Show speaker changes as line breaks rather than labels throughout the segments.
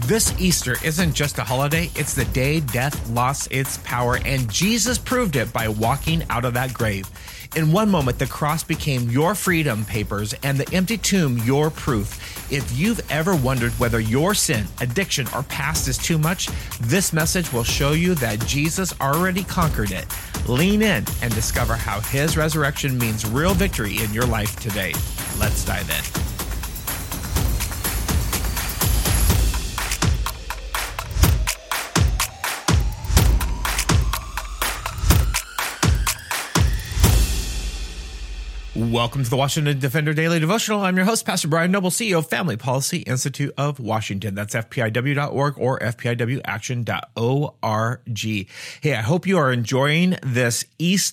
This Easter isn't just a holiday, it's the day death lost its power, and Jesus proved it by walking out of that grave. In one moment, the cross became your freedom papers and the empty tomb your proof. If you've ever wondered whether your sin, addiction, or past is too much, this message will show you that Jesus already conquered it. Lean in and discover how his resurrection means real victory in your life today. Let's dive in. Welcome to the Washington Defender Daily Devotional. I'm your host, Pastor Brian Noble, CEO of Family Policy Institute of Washington. That's FPIW.org or FPIWaction.org. Hey, I hope you are enjoying this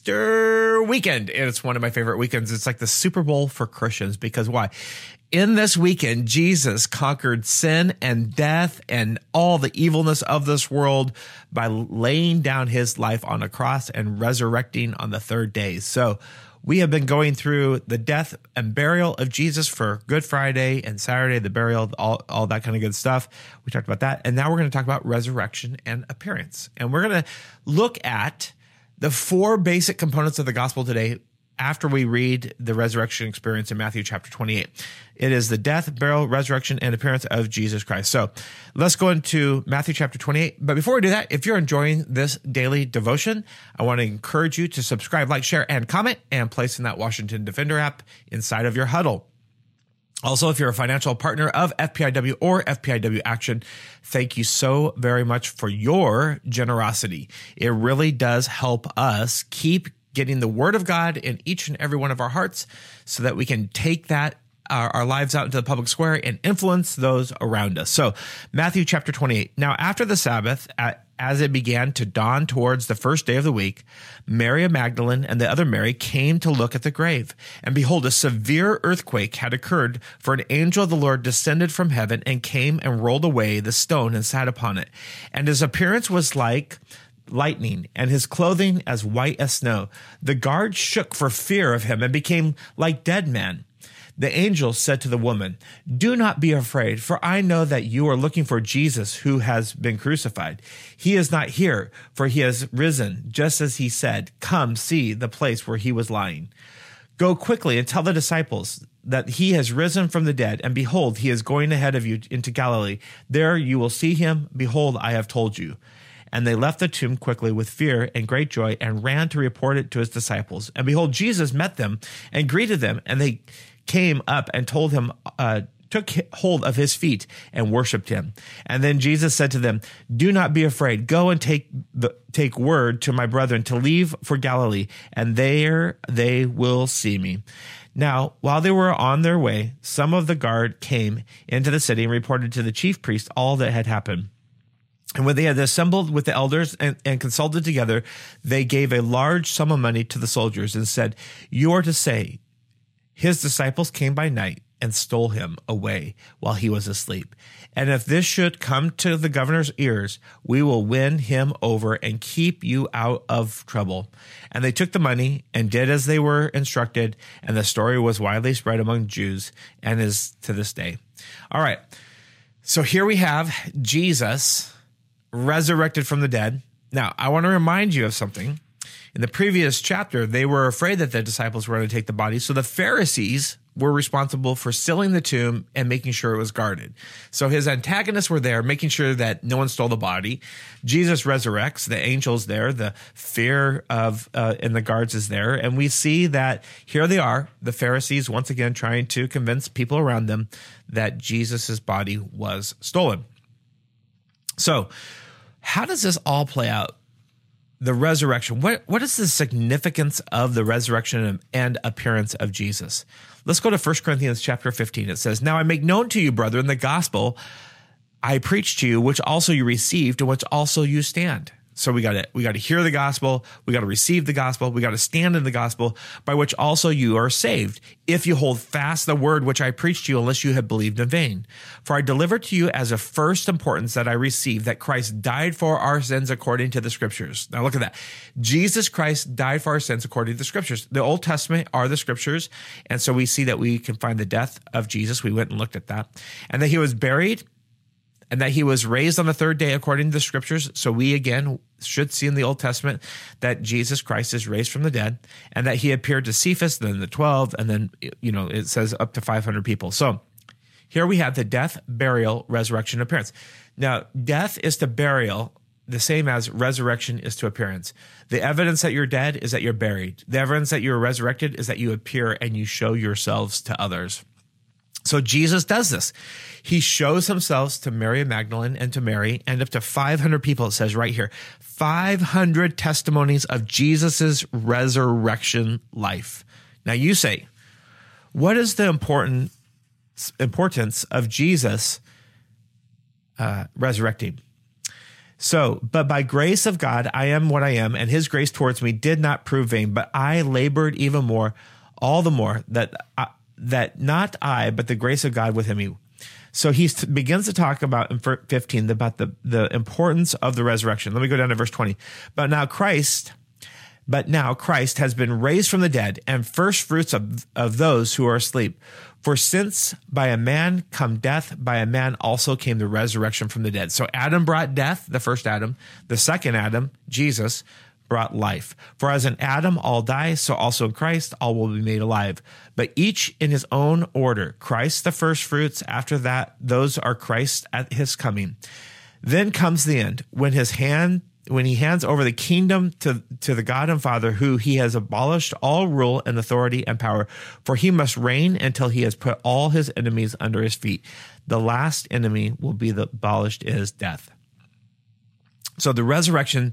Easter weekend. It's one of my favorite weekends. It's like the Super Bowl for Christians because why? In this weekend, Jesus conquered sin and death and all the evilness of this world by laying down his life on a cross and resurrecting on the third day. So we have been going through the death and burial of Jesus for Good Friday and Saturday, the burial, all that kind of good stuff. We talked about that. And now we're going to talk about resurrection and appearance. And we're going to look at the four basic components of the gospel today after we read the resurrection experience in Matthew chapter 28. It is the death, burial, resurrection, and appearance of Jesus Christ. So let's go into Matthew chapter 28. But before we do that, if you're enjoying this daily devotion, I want to encourage you to subscribe, like, share, and comment, and place in that Washington Defender app inside of your huddle. Also, if you're a financial partner of FPIW or FPIW Action, thank you so very much for your generosity. It really does help us keep getting the word of God in each and every one of our hearts so that we can take that our lives out into the public square and influence those around us. So Matthew chapter 28. Now, after the Sabbath, as it began to dawn towards the first day of the week, Mary of Magdalene and the other Mary came to look at the grave. And behold, a severe earthquake had occurred, for an angel of the Lord descended from heaven and came and rolled away the stone and sat upon it. And his appearance was like lightning, and his clothing as white as snow. The guards shook for fear of him and became like dead men. The angel said to the woman, "Do not be afraid, for I know that you are looking for Jesus who has been crucified. He is not here, for he has risen, just as he said. Come see the place where he was lying. Go quickly and tell the disciples that he has risen from the dead, and behold, he is going ahead of you into Galilee. There you will see him. Behold, I have told you." And they left the tomb quickly with fear and great joy and ran to report it to his disciples. And behold, Jesus met them and greeted them, and they came up and told him, took hold of his feet and worshiped him. And then Jesus said to them, "Do not be afraid. Go and take word to my brethren to leave for Galilee, and there they will see me." Now, while they were on their way, some of the guard came into the city and reported to the chief priest all that had happened. And when they had assembled with the elders and consulted together, they gave a large sum of money to the soldiers and said, "You are to say, his disciples came by night and stole him away while he was asleep. And if this should come to the governor's ears, we will win him over and keep you out of trouble." And they took the money and did as they were instructed. And the story was widely spread among Jews and is to this day. All right. So here we have Jesus resurrected from the dead. Now, I want to remind you of something. In the previous chapter, they were afraid that the disciples were going to take the body. So the Pharisees were responsible for sealing the tomb and making sure it was guarded. So his antagonists were there, making sure that no one stole the body. Jesus resurrects, the angel's there, the fear of and the guards is there. And we see that here they are, the Pharisees once again trying to convince people around them that Jesus's body was stolen. So how does this all play out? The resurrection. What is the significance of the resurrection and appearance of Jesus? Let's go to 1 Corinthians chapter 15. It says, "Now I make known to you, brethren, the gospel I preached to you, which also you received, and which also you stand." So we got to hear the gospel. We got to receive the gospel. We got to stand in the gospel, by which also you are saved, if you hold fast the word which I preached to you, unless you have believed in vain. For I delivered to you as of first importance that I received, that Christ died for our sins according to the scriptures. Now look at that. Jesus Christ died for our sins according to the scriptures. The Old Testament are the scriptures. And so we see that we can find the death of Jesus. We went and looked at that. And that he was buried and that he was raised on the third day according to the scriptures. So we again should see in the Old Testament that Jesus Christ is raised from the dead, and that he appeared to Cephas, then the 12, and then, it says up to 500 people. So here we have the death, burial, resurrection, appearance. Now, death is to burial the same as resurrection is to appearance. The evidence that you're dead is that you're buried. The evidence that you're resurrected is that you appear and you show yourselves to others. So Jesus does this. He shows himself to Mary Magdalene and to Mary, and up to 500 people, it says right here, 500 testimonies of Jesus's resurrection life. Now you say, what is the importance of Jesus resurrecting? So, but by grace of God, I am what I am, and his grace towards me did not prove vain, but I labored even more, all the more that not I, but the grace of God within me. So he begins to talk about in 15 about the importance of the resurrection. Let me go down to verse 20. But now Christ has been raised from the dead, and first fruits of those who are asleep. For since by a man come death, by a man also came the resurrection from the dead. So Adam brought death, the first Adam. The second Adam, Jesus, brought life. For as in Adam all die, so also in Christ all will be made alive. But each in his own order. Christ the first fruits, after that those are Christ at his coming. Then comes the end, when he hands over the kingdom to the God and Father, who he has abolished all rule and authority and power. For he must reign until he has put all his enemies under his feet. The last enemy will be abolished is death. So the resurrection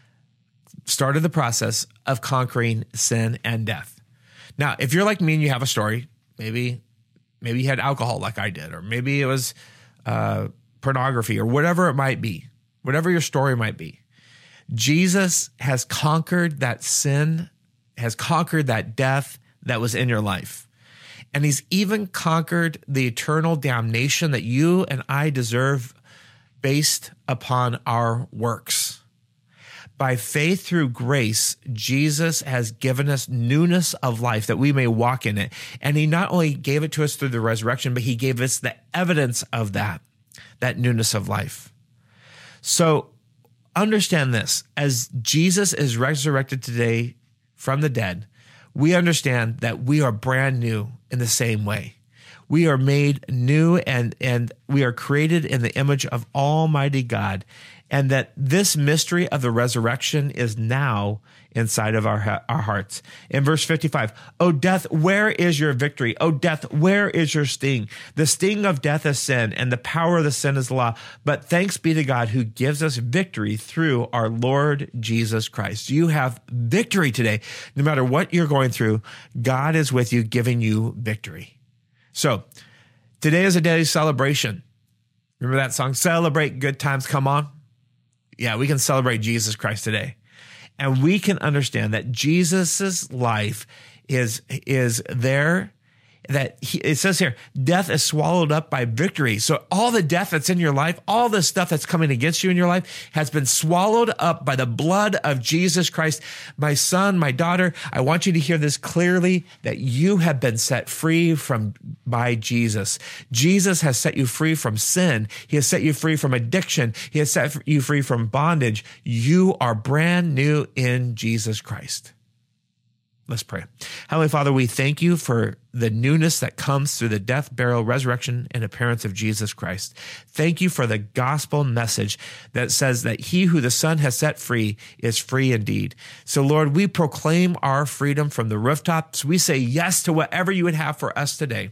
started the process of conquering sin and death. Now, if you're like me and you have a story, maybe you had alcohol like I did, or maybe it was pornography, or whatever it might be, whatever your story might be, Jesus has conquered that sin, has conquered that death that was in your life. And he's even conquered the eternal damnation that you and I deserve based upon our works. By faith through grace, Jesus has given us newness of life that we may walk in it. And he not only gave it to us through the resurrection, but he gave us the evidence of that newness of life. So understand this, as Jesus is resurrected today from the dead, we understand that we are brand new in the same way. We are made new and we are created in the image of Almighty God, and that this mystery of the resurrection is now inside of our hearts. In verse 55, O death, where is your victory? O death, where is your sting? The sting of death is sin, and the power of the sin is the law. But thanks be to God who gives us victory through our Lord Jesus Christ. You have victory today. No matter what you're going through, God is with you, giving you victory. So today is a day of celebration. Remember that song, Celebrate Good Times Come On? Yeah, we can celebrate Jesus Christ today. And we can understand that Jesus's life is there, that it says here, death is swallowed up by victory. So all the death that's in your life, all the stuff that's coming against you in your life has been swallowed up by the blood of Jesus Christ. My son, my daughter, I want you to hear this clearly, that you have been set free by Jesus. Jesus has set you free from sin. He has set you free from addiction. He has set you free from bondage. You are brand new in Jesus Christ. Let's pray. Heavenly Father, we thank you for the newness that comes through the death, burial, resurrection, and appearance of Jesus Christ. Thank you for the gospel message that says that he who the Son has set free is free indeed. So Lord, we proclaim our freedom from the rooftops. We say yes to whatever you would have for us today.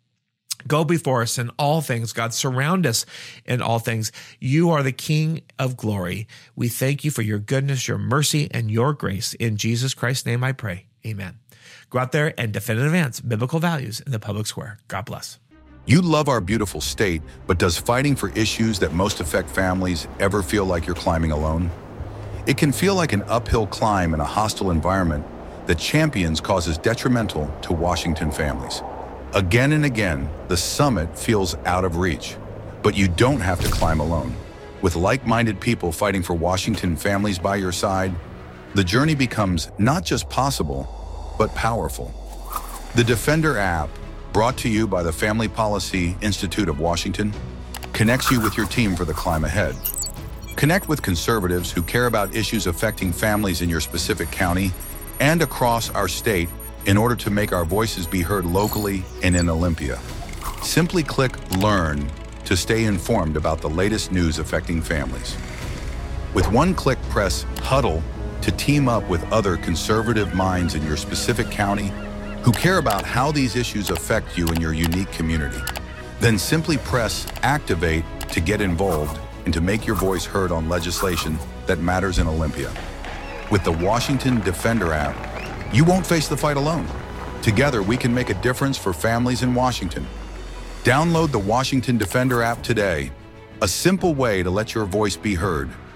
Go before us in all things, God. Surround us in all things. You are the King of glory. We thank you for your goodness, your mercy, and your grace. In Jesus Christ's name I pray. Amen. Go out there and defend and advance biblical values in the public square. God bless.
You love our beautiful state, but does fighting for issues that most affect families ever feel like you're climbing alone? It can feel like an uphill climb in a hostile environment that champions causes detrimental to Washington families. Again and again, the summit feels out of reach, but you don't have to climb alone. With like-minded people fighting for Washington families by your side, the journey becomes not just possible, but powerful. The Defender app, brought to you by the Family Policy Institute of Washington, connects you with your team for the climb ahead. Connect with conservatives who care about issues affecting families in your specific county and across our state in order to make our voices be heard locally and in Olympia. Simply click Learn to stay informed about the latest news affecting families. With one click, press Huddle to team up with other conservative minds in your specific county who care about how these issues affect you in your unique community. Then simply press Activate to get involved and to make your voice heard on legislation that matters in Olympia. With the Washington Defender app, you won't face the fight alone. Together, we can make a difference for families in Washington. Download the Washington Defender app today, a simple way to let your voice be heard.